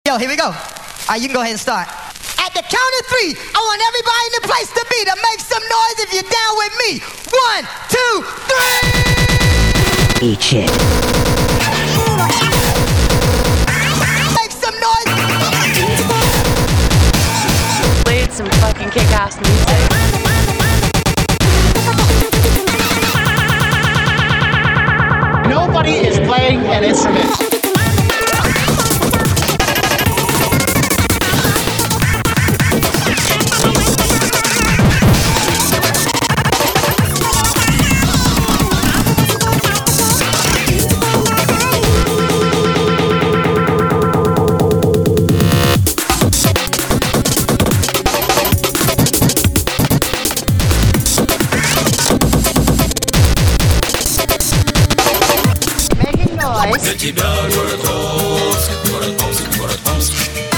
Yo, here we go. All right, you can go ahead and start. At the count of 3, I want everybody in the place to be to make some noise if you're down with me. 1, 2, 3. Eat shit. Make some noise. Played some fucking kick-ass music. Nobody is playing an instrument. Для тебя город Омск, город Омск, город Омск.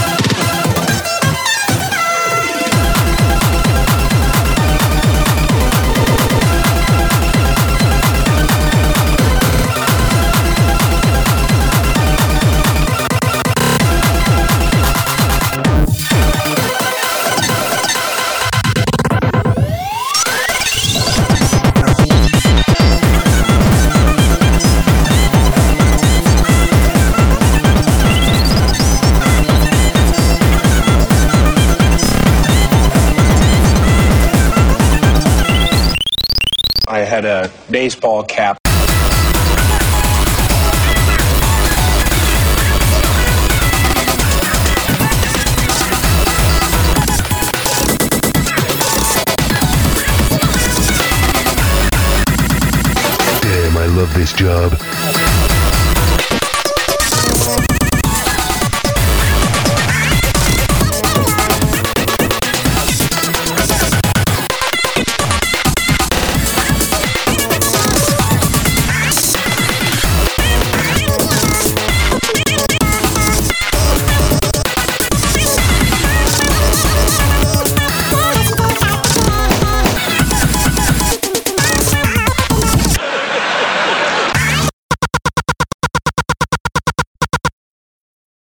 I had a baseball cap. Damn, I love this job.